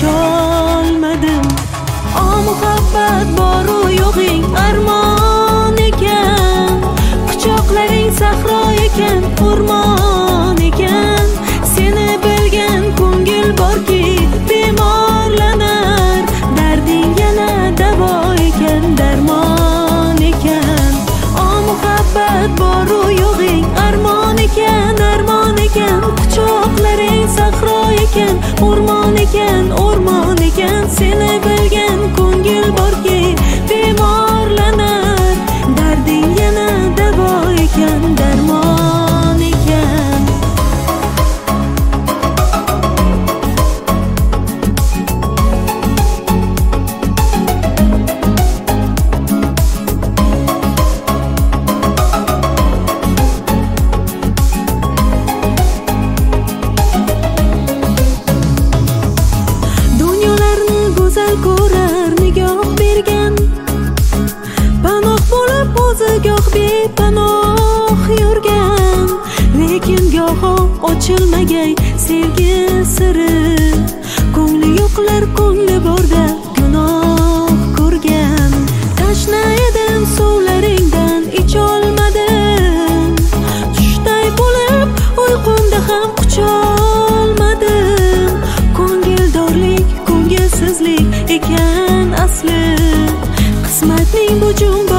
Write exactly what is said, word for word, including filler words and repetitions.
qucholmadim. O muhabbat boru yo'g'ing armon ekan, quchoqlaring sahro ekan, o'rmon ekan. Seni bilgan ko'ngil borki bemorlanar, darding yana davo ekan, darmon ekan. O muhabbat boru yo'g'ing armon ekan, armon ekan, quchoqlaring sahro ekan, o'rmon ekan, o'rmon ekan. Seni bilgan ko'ngil borki bemorlanar, darding yana davo ekan, darmon ekan. Dunyolarni go'zal ko'rar nigoh bergan, panoh bo'lib o'zi goh bepanoh yurgan. Lekin goho ochilmagay sevgi siri, ko'ngli yo'qlar ko'ngli borda gunoh ko'rgan. Tashna edim suvlaringdan icholmadim, tushday bo'lib uyqumda ham qucholmadim. Ko'ngildorlik ko'ngilsizlik ekan asli, qismatning bu jumbo